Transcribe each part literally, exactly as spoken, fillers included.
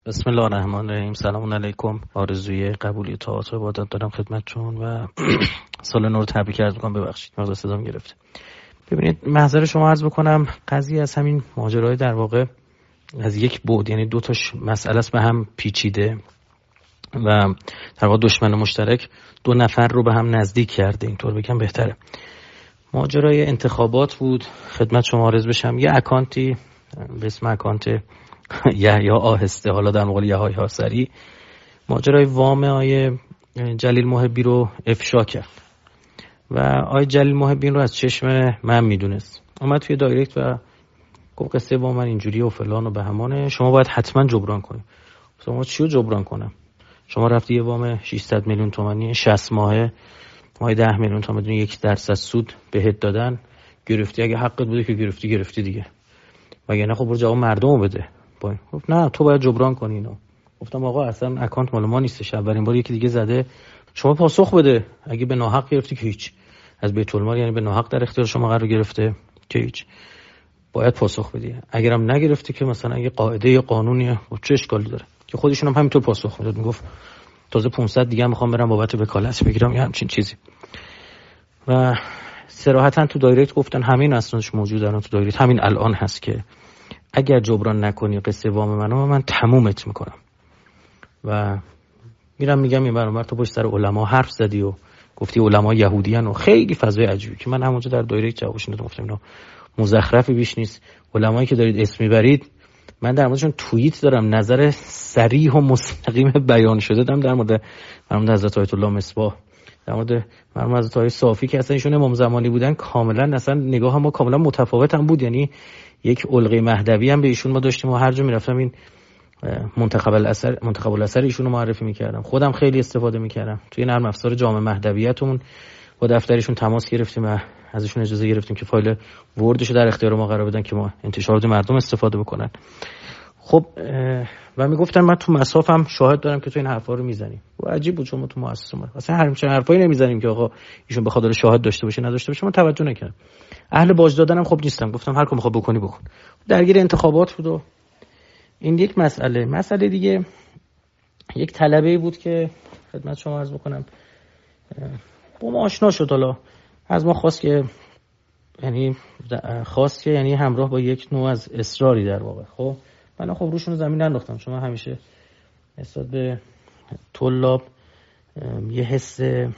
بسم الله الرحمن الرحیم. سلام علیکم. آرزوی قبولی طاعات و عبادت دارم خدمتتون و سال نو رو تبریک عرض می‌کنم. ببخشید مقدار صدام گرفته. ببینید معذرت شما عرض بکنم، قضیه از همین ماجرای در واقع از یک بعد، یعنی دو تاش مسئله است به هم پیچیده و در واقع دشمن مشترک دو نفر رو به هم نزدیک کرده، اینطور بگم بهتره. ماجرای انتخابات بود. خدمت شما عرض بشم یه اکانتی به اسم اکانت یحیی آهسته، حالا در مقابل یحیی حاصری، ماجرای وام آیه جلیل محبی رو افشا کرد و آیه جلیل محبی رو از چشم من میدونست، اومد توی دایرکت و گفت قصه با من اینجوری و فلان و بهمانه، شما باید حتما جبران کنید. شما چی رو جبران کنم؟ شما رفتی یه وام ششصد میلیون تومانی شصت ماهه، ماهی ده میلیون تومان بدون یک درصد سود بهت دادن، گرفتی. اگه حقت بوده که گرفتی گرفتی دیگه، وگرنه خب برو جواب مردمو بده. گفت نه تو باید جبران کنی اینو. گفتم آقا اصلا اکانت مال ما نیستش، اولین بار یکی دیگه زده، شما پاسخ بده. اگه به ناحق گرفتی که هیچ، از بیت المال یعنی به ناحق در اختیار شما قرار گرفته که هیچ، باید پاسخ بدی. اگرم نگرفتی که مثلا اگه قاعده یا قانونیه چه اشکالی داره که خودشون هم همینطور پاسخ میداد، میگفت تازه پانصد دیگه هم میخوام برم بابت وکالت بگیرم یا همچین چیزی. و صراحتا تو دایرکت گفتن همین اسنادش موجوده، تو دایرکت همین الان هست که اگر جبران نکنی قصه وام منو من تمومت میکنم. و میرم میگم این برابر تو پشت سر علما حرف زدی و گفتی علما یهودیان و خیلی فضای عجیبی که من همونجا در دایره جوابش ندادم، گفتم اینا مزخرفی بیش نیست. علمایی که دارید اسم میبرید من در موردشون توییت دارم، نظر صریح و مستقیم بیان شده دارم در مورد مرحوم حضرت آیت الله مصباح، در مورد مرحوم حضرت آقای صافی که اصلا ایشون امام زمانی بودن. کاملا اصلا نگاه ما کاملا متفاوت هم بود، یعنی یک علقه مهدوی هم به ایشون ما داشتیم و هر جا میرفتم این منتخب الاثر منتخب الاثر ایشون رو معرفی میکردم، خودم خیلی استفاده میکردم. توی نرم افزار جامع مهدویتمون با دفترشون تماس گرفتیم و ازشون اجازه گرفتیم که فایل وردشو در اختیار ما قرار بدن که ما انتشارات مردم استفاده بکنن. خب و میگفتن من تو مصافم شاهد دارم که تو این حرفا رو میزنی. و عجیب بود چون ما تو مؤسسه ما اصلا هر حرفایی نمیزنیم که آقا ایشون به خاطر شاهد داشته باشه نداشته باشه، من توجه نکردم. اهل باج دادنم خب نیستم، گفتم هر کاری میخواد بکنی بکن. درگیر انتخابات بود و این یک مسئله. مسئله دیگه یک طلبه‌ای بود که خدمت شما عرض بکنم با ما آشنا شد، حالا از ما خواست که یعنی خواست که یعنی همراه با یک نوع از اصراری در واقع. خب من خب روشون زمین ننداختم، چون من همیشه نسبت به طلاب یه حس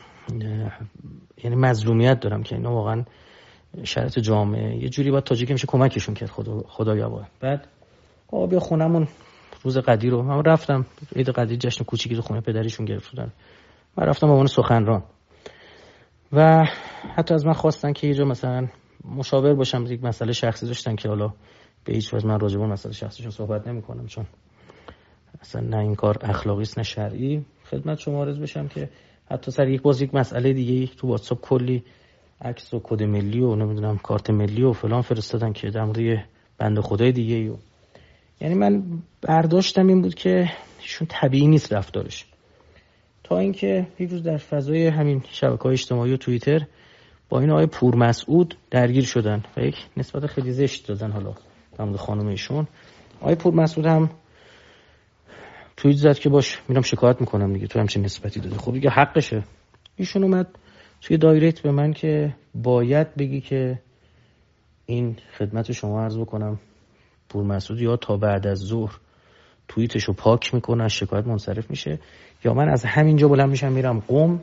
یعنی مظلومیت دارم که اینا واقعا شرایط جامعه یه جوری باید تاجیک میشه کمکشون کرد. خدا خدایا باید. بعد آقا بیا خونمون روز قدیر رو من رفتم، عید قدیر جشن کوچیکی رو خونه پدریشون گرفتن، من رفتم به عنوان سخنران و حتی از من خواستن که یه جا مثلا مشاور باشم. یک مسئله شخصی داشتن که حالا به هیچ وجه من راجع به مسئله شخصیشون صحبت نمی‌کنم، چون اصلا نه این کار اخلاقی است نه شرعی. خدمت شما عرض بشم که حتی سر یک باز یک مسئله دیگه تو واتساپ کلی عکس و کد ملی و نمیدونم کارت ملی و فلان فرستادن که در مورد یه بنده خدای دیگه و یعنی من برداشتم این بود که ایشون طبیعی نیست رفتارش. تا اینکه یک روز در فضای همین شبکه‌های اجتماعی و توییتر با این آقای پور مسعود درگیر شدن و یک نسبت خیلی زشت دادن حالا در مورد خانم ایشون. آقای پور مسعود هم توییت زد که باش میرم شکایت میکنم دیگه، تو همچین نسبتی داده، خب دیگه حقشه. ایشون اومد توی دایرکت به من که باید بگی که این خدمت شما عرض بکنم پور مسعود یا تا بعد از ظهر توییتشو پاک میکنه، از شکایت منصرف میشه، یا من از همینجا بلند میشم میرم قم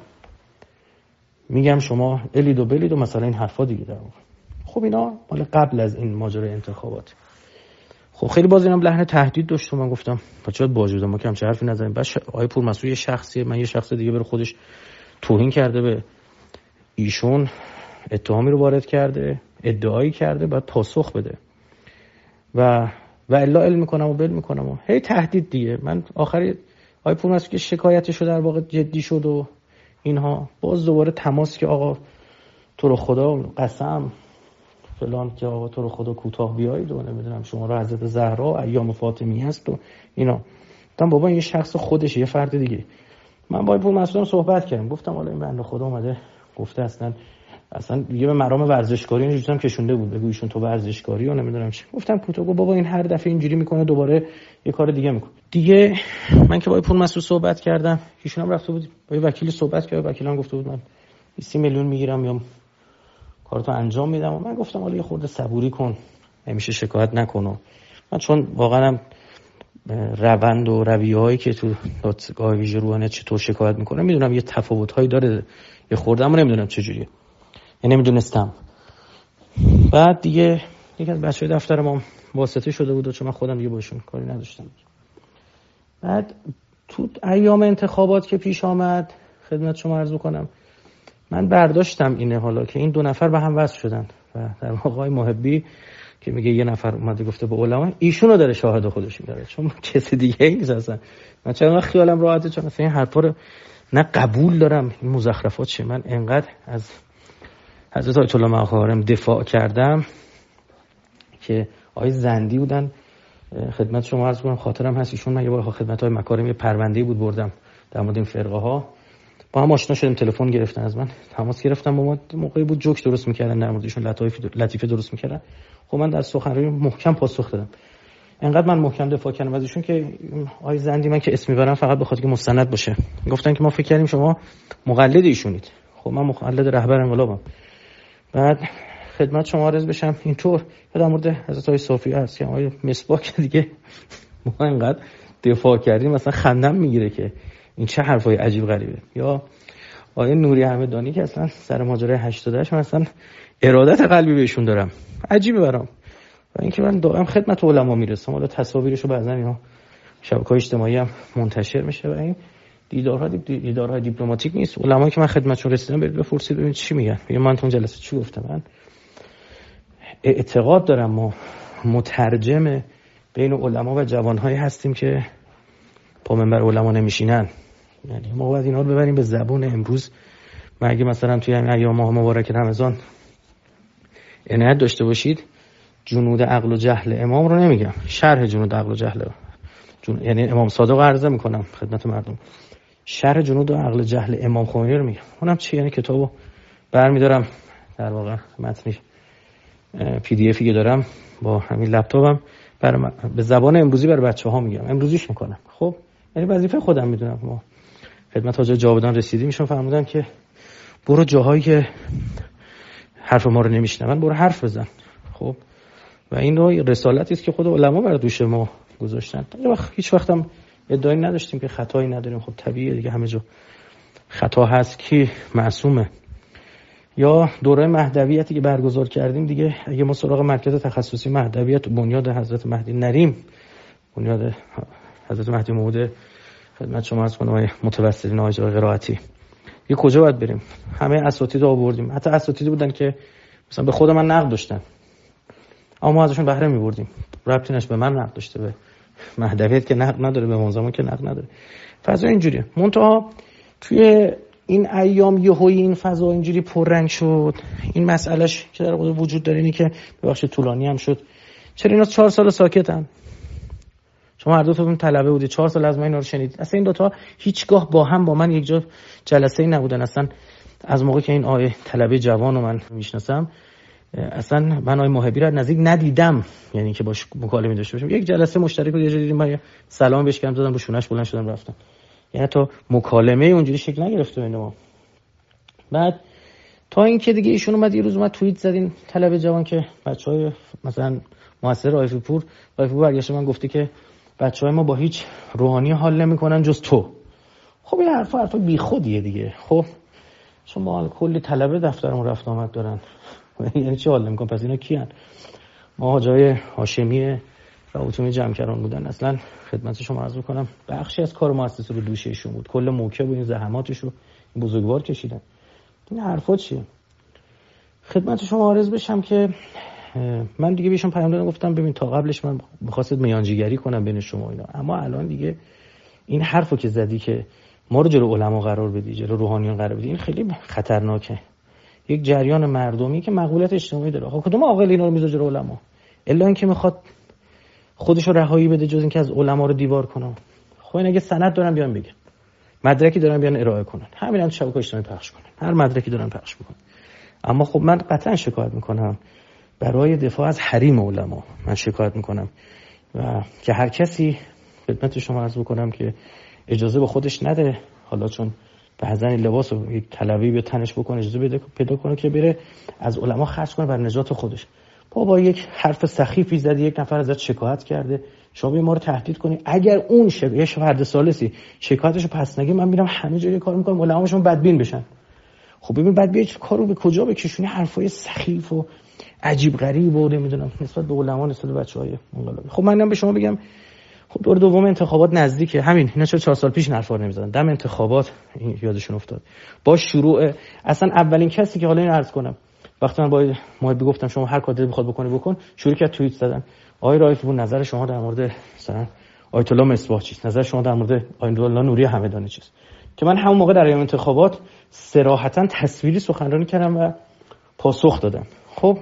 میگم شما الید و بلید و مثلا این حرفا دیگه در واقع. خب اینا مال قبل از این ماجرای انتخابات. خب خیلی باز اینم لحن تهدید داشت و من گفتم بچه‌ها باجوده ما که همچه حرفی نزنیم. بعد آقای پور مسعود یه شخصیه، من یه شخص دیگه بره خودش توهین کرده به ایشون، اتهامی رو وارد کرده، ادعایی کرده، باید پاسخ بده و و الا علم میکنم و بل میکنم و هی تهدید دیگه. من آخری آقای پور مسعود که شکایتشو در واقع جدی شد و اینها باز دوباره تماس که آقا تو رو خدا قسم فلان که آقا تو رو خدا کوتاه بیایید و نمیدونم شما رو حضرت زهرا ایام فاطمی هست و اینا. گفتم بابا این یه شخص خودشه، یه فرد دیگه. من با پور مسعود صحبت کردم، گفتم حالا این بنده خدا اومده گفته اصلا اصلا دیگه به مرام ورزشکاری اینجوریام کشونده بود، بگو ایشون تو ورزشکاری و نمیدونم چی. گفتم کوتاه گفت بابا این هر دفعه اینجوری میکنه دوباره یه کار دیگه میکنه. دیگه من که با پور مسعود صحبت کردم، ایشون هم رفته بود با یه وکیلی صحبت کرد، وکیلم گفته بود من بیست میلیون میگیرم یا کارتو انجام میدم. و من گفتم حالا یه خورده صبوری کن، همیشه شکایت نکن. من چون واقعا روند و رویه‌هایی که تو دادگاه ویژه روحانیت چطور شکایت میکنه میدونم یه تفاوت‌هایی داره یه خورده، اما نمیدونم چجوریه، یعنی نمیدونستم. بعد دیگه یکی از بچه‌های دفتر ما واسطه شده بود، چون من خودم دیگه باشون کاری نداشتم. بعد تو ایام انتخابات که پیش آمد خدمت شما عرض کنم، من برداشتم اینه حالا که این دو نفر به هم وصل شدن و در واقع آقای محبی که میگه یه نفر اومده گفته به علما، ایشونو داره شاهد خودش میاره، چون کسی دیگه ای نیست اصلا. من چرا خیالم راحته، چون اصلا این حرفا رو نه قبول دارم، این مزخرفات چیه. من انقدر از حضرت آیت الله مقام دفاع کردم که آقای زندی بودن، خدمت شما عرض کنم خاطرم هست ایشون، من یه بار خدمت های مکارم یه پرونده‌ای بود بردم در مورد این فرقه ها، با هم آشنا شدیم، تلفن گرفتن از من، تماس گرفتم با ما، موقعی بود جوک درست می‌کردن در موردشون، لطایف لطیفه درست می‌کردن. خب من در سخنرانی محکم پاسخ دادم، انقدر من محکم دفاع کردم از ایشون که آقای زندی من که اسم میبرم فقط بخاطر که مستند باشه، گفتن که ما فکر کردیم شما مقلد ایشونید. خب من مقلد رهبر انقلابم. بعد خدمت شما عرض بشم اینطور در مورد حضرت آقای صافی هست که آقای مصباح دیگه ما انقدر دفاع کردیم مثلا خندم میگیره که این چه حرفای عجیب غریبه. یا آقای نوری همدانی که اصلا سر ماجرای هشتاد و هشت مثلا ارادت قلبی بهشون دارم، عجیبه برام. و اینکه من دائم خدمت علما میرسم، حالا تصاویرشو بعضن اینا شبکه‌های اجتماعی هم منتشر میشه و این دیدارها دیدارهای دیپلماتیک نیست. علمایی که من خدمتشون رسیدم برید بپرسید ببینید چی میگن. میگم من تو اون جلسه چی گفتم؟ من اعتقاد دارم ما مترجم بین علما و جوانهایی هستیم که پا منبر علما نمیشینن. یعنی ما باید اینا رو ببریم به زبون امروز. ما اگه مثلا توی این ایام ماه مبارک رمضان عنایت داشته باشید، جنود عقل و جهل امام رو نمیگم، شرح جنود عقل و جهل جن... یعنی امام صادق عرضه میکنم خدمت مردم، شرح جنود عقل و جهل امام خمینی رو میگم. اونم چی؟ یعنی کتابو برمیدارم در واقع متنی پی دی افی که دارم با همین لپتاپم برام به زبان امروزی برای بچه‌ها میگم، امروزیش میکنم. خب یعنی وظیفه خودم میدونم. ما خدمت حاج جاودان رسیدیم، ایشون فرمودن که برو جاهایی که حرف ما رو نمیشنون برو حرف بزن. خب و این رو رسالتی است که خود علما بر دوش ما گذاشتن. هیچ وقت هم ادعایی نداشتیم که خطایی نداریم. خب طبیعیه دیگه، همه جا خطا هست، کی معصومه. یا دوره مهدویتی که برگزار کردیم دیگه، اگه ما سراغ مرکز تخصصی مهدویت بنیاد حضرت مهدی نریم، بنیاد حضرت مهدی موعود خدمت شما عرض کنم متوسلین آج قرائتی، یه کجا باید بریم؟ همه اساتید آوردیم، حتی اساتیدی بودن که مثلا به خود من نقد داشتن، اما ما ازشون بهره می‌بردیم. ربطی نش به من نقد داشته، به مهدویت که نقد نداره، به منظمه که نقد نداره. فضا اینجوریه. منتها توی این ایام یهویی این فضا اینجوری پررنگ شد. این مسئلهش که در واقع وجود داره اینی که ببخشید طولانی هم شد، چرا اینا چهار سال ساکتن؟ شما هر دو تاتون طلبه بودید، چهار سال از من اینا رو شنیدید. اصلا این دو تا هیچگاه با هم با من یک جا جلسه‌ای نبودن. اصلا از موقعی که این آیه طلبه جوان رو من میشناسم، اصلا من آیه محبی رو نزدیک ندیدم، یعنی که باش مکالمه داشته باشم. یک جلسه مشترک بود، یه جا دیدیم، من سلام بهش کردم، دادم رو شونش بلند شدم رفتم. یعنی تا مکالمه اونجوری شکل نگرفته بین ما. بعد تا اینکه دیگه ایشون اومد یه روز اومد توییت زدین طلبه جوان که بچهای مثلا مؤسسه رایفی پور رایفی پور برگشت من گفته که بچهای ما با هیچ روحانی حال نمیکنن جز تو. خب این حرفا حرفا بیخودیه دیگه. خب شما کلی طلبه دفترمون رفت آمد دارن، یعنی چی حال نمیکنن؟ پس اینا کیان؟ ما حاجای هاشمی و اتومی جمع‌کران بودن. اصلا خدمت شما عرض می‌کنم بخشی از کار مؤسسه رو دوش ایشون بود، کل موکب و این زحماتش رو بزرگوار کشیدن. این حرفا چیه؟ خدمت شما عرض بشم که من دیگه بهشون پیام دادم، گفتم ببین تا قبلش من می‌خواستم میانجیگری کنم بین شما اینا، اما الان دیگه این حرفو که زدی که ما رو جلو علما قرار بدی، جلو روحانیون قرار بدی، این خیلی خطرناکه. یک جریان مردمی که مقبولیت اجتماعی داره، خب کدوم عاقل اینا رو میذاره جلو علما؟ الا اینکه میخواد خودش رو رهایی بده جز اینکه از علما رو دیوار کنه. خب این اگه سند دارن بیان بگن، مدرکی دارن بیان ارائه کنن، همین هم شبکه‌های اجتماعی پخش کنن، هر مدرکی دارن پخش میکنن. اما خب من قطعا شکایت میکنم برای دفاع از حریم علما، من شکایت میکنم و که هر کسی خدمت شما عرض بکنم که اجازه به خودش نده، حالا چون بعضن لباس رو یک طلبی به تنش بکنه، اجازه بده پیدا کنه که بره از علما خرج کنه برای نجات خودش. بابا یک حرف سخیفی زدی، یک نفر ازت شکایت کرده، شما به ما رو تهدید کنی، اگر اون شب یه فرد ثالثی شکایتشو پس نگه، من میرم همه جای کار میکنم علماشون بدبین بشن. خب ببین بعد بیای کارو به کجا بکشونی؟ حرفای سخیف و عجیب غریب و نمیدونم نسبت به علما، نسبت به بچهای انقلابی. خب منم به شما بگم خب دور دوم انتخابات نزدیکه، همین اینا چه چهار سال پیش حرفا نمیزدن، دم انتخابات این یادشون افتاد. با شروع اصلا اولین کسی که حالا این عرض کنم وقتی من با محبی گفتم شما هر کاری بخواد بکنی بکن، شروع کرد توییت زدن. آقای رائفی نظر شما در مورد مثلا آیت الله مصباح چیست؟ نظر شما در مورد آیت الله نوری همدانی چیست؟ که من همون موقع در ایام انتخابات صراحتا تصویری سخنرانی کردم و پاسخ دادم. خب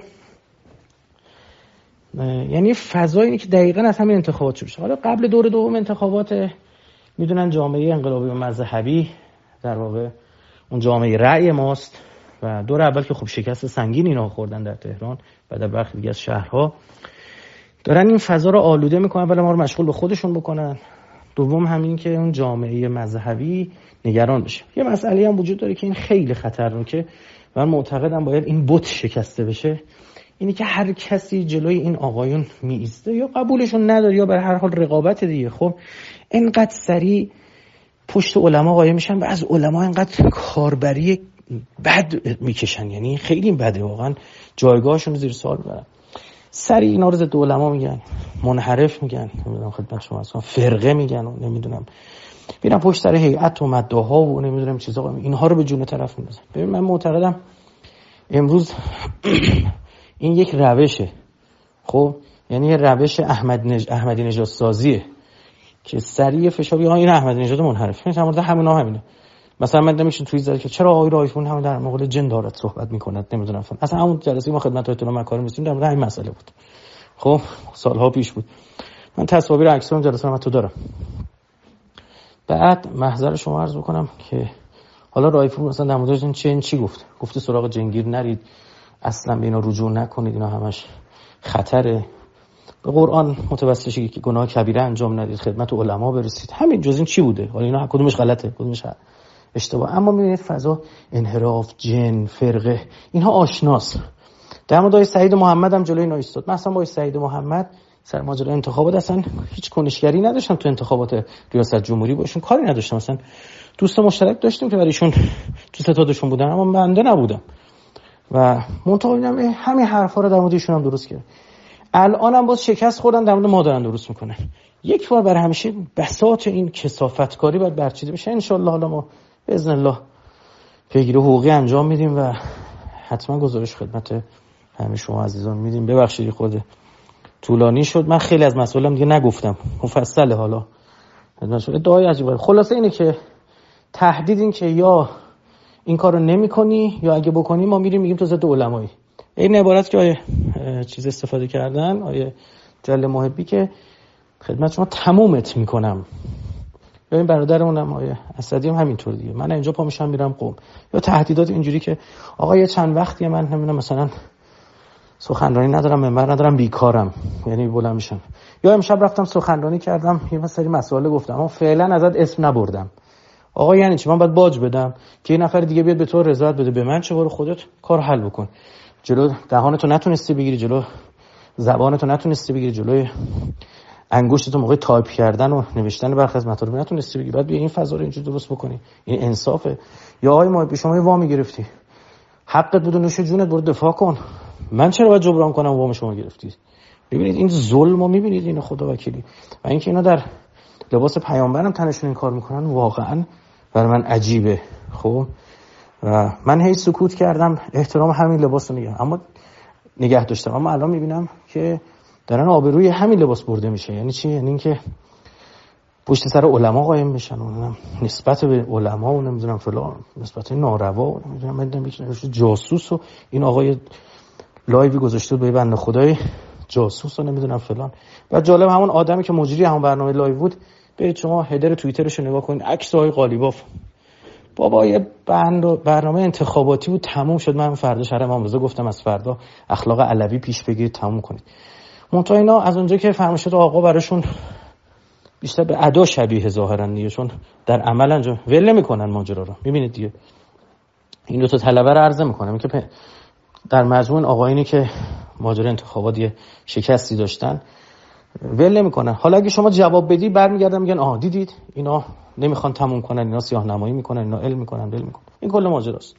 یعنی فضای اینه که دقیقاً از همین انتخابات شروع شد. حالا قبل دور دوم انتخابات میدونن جامعه انقلابی و مذهبی در واقع اون جامعه رأی ماست و دور اول که خب شکست سنگین اینا خوردن در تهران و در برخی دیگه از شهرها، دارن این فضا رو آلوده میکنن، اول ما رو مشغول به خودشون بکنن، دوم همین که اون جامعه مذهبی نگران بشه. یه مسئله هم وجود داره که این خیلی خطرناکه، من معتقدم باید این بت شکسته بشه، اینی که هر کسی جلوی این آقایون می ایسته یا قبولشون نداره یا به هر حال رقابت دیگه، خب اینقدر سریع پشت علما قایم میشن و از علما اینقدر کاربری بد میکشن، یعنی خیلی بده واقعا، جایگاهشون رو زیر سوال میبرن. سریع اینا رو ضد علما میگن، منحرف میگن، نمیدونم خدمت شما اصلا فرقه میگن و نمیدونم میرن پشت سر هیئت و مداها و نمیدونم چیزا، اینها رو به جون طرف میندازن. ببین من معتقدم امروز این یک روشه، خب یعنی یه روش احمد نج... احمدی نژاد سازیه که سریع فشار ها این احمدی نژاد منحرف میشه، در همینا همینه. مثلا من نمیشه توییت زد که چرا آقای رائفی همون در مقابل جن دارد صحبت میکند، نمیدونم فن. اصلا همون جلسه ما خدمت آیت الله مکارم رسیدیم در مورد همین مسئله بود، خب سالها پیش بود. من تصاویر عکس اون جلسه رو تو دارم. بعد محضر شما عرض بکنم که حالا رائفی مثلا در مورد این چه چی گفت؟ گفته سراغ جنگیر نرید، اصلا به اینا رجوع نکنید، اینا همش خطره. به قرآن متوسل شید که گناه کبیره انجام ندید، خدمت علما برسید. همین جز این چی بوده؟ حالا اینا کدومش غلطه کدومش اشتباه؟ اما میبینید فضا انحراف، جن، فرقه، اینها آشناست. در مورد سعید محمد هم جلوی اینا ایستاد. مثلا با سعید محمد سر ماجرای انتخابات اصلا هیچ کنشگری نداشتم، تو انتخابات ریاست جمهوری باشون کاری نداشتم، مثلا دوست مشترک داشتیم که برایشون تو ستادشون بودن، اما بنده نبودم و منتها همین حرفا رو در مورد ایشون هم درست کرد. الان هم باز شکست خوردن، در مورد ما دارن درست میکنن. یک بار برای همیشه بساط این کثافتکاری باید برچیده بشه. ان شاءالله حالا ما باذن الله پیگیری حقوقی انجام میدیم و حتما گزارش خدمت همه شما عزیزان میدیم. ببخشید خود طولانی شد، من خیلی از مسائلم دیگه نگفتم، مفصله. حالا ادعای عجیبه. خلاصه اینه که تهدید این که یا این کارو نمی‌کنی یا اگه بکنی ما میریم میگیم تو ضد علمایی. این عبارت که آیه چیز استفاده کردن آیه جل محبی که خدمت شما تمومت میکنم. ببین برادرمونم آیه اسدی هم همینطور دیگه، من اینجا پا میشم میرم قم. یا تهدیدات اینجوری که آقا یه چند وقتی من نمیدونم مثلا سخنرانی ندارم، منبر ندارم، بیکارم، یعنی بلند میشم. یا امشب رفتم سخنرانی کردم، یه سری مسائل گفتم اما فعلا ازت اسم نبردم. آقا یعنی چی؟ من باید باج بدم که یه نفر دیگه بیاد به تو رضایت بده؟ به من چه؟ برو خودت کار حل بکن. جلو دهانتو نتونستی بگیری، جلو زبانتو نتونستی بگیری، جلوی انگشتتو موقع تایپ کردن و نوشتن برخی از مطالب نتونستی بگیری، بعد بیا این فضا رو اینجوری درست بکنی. این انصافه؟ یا آقای ما شما یه وامی گرفتی، حقت بود، نوش جونت، برو دفاع کن. من چرا باید جبران کنم وام شما گرفتید؟ ببینید این ظلمو میبینید، اینو خدا وکیلی. و اینکه اینا در لباس پیامبرم تنشون این کار میکنن واقعا برای من عجیبه. خب و من هی سکوت کردم، احترام همین لباس رو نگه اما نگه داشتم، اما الان میبینم که دارن آبروی همین لباس برده میشه. یعنی چی؟ یعنی اینکه پشت سر علما قایم بشن و نسبت به علما و نمیدونم فلان نسبت ناروا و نمیدونم من جاسوس و این آقای لایوی گذاشته به بنده خدای جاسوس و نمیدونم فلان. بعد جالب همون آدمی که مجری همون برنامه لایو بود، برید شما هدر توییترش رو نگاه کنید، عکس آقای قالیباف بابا یه برنامه انتخاباتی بود تموم شد، من فردا شهر امام رضا گفتم از فردا اخلاق علوی پیش بگیرید تموم کنید. منتها اینا از اونجا که فرمایشات آقا براشون بیشتر به ادا شبیه ظاهرن دیگه، چون در عمل انجام ول نمی‌کنن ماجرا رو. می‌بینید دیگه این دو تا طلبه رو عرض می‌کنم که در مجموع آقایونی که ماجرا انتخاباتی شکستی داشتن ول نمی‌کنن. حالا اگه شما جواب بدی برمیگردن میگن آها دیدید اینا نمیخوان تموم کنن، اینا سیاه‌نمایی میکنن، اینا علم میکنن، ول میکنن. این کل ماجراست.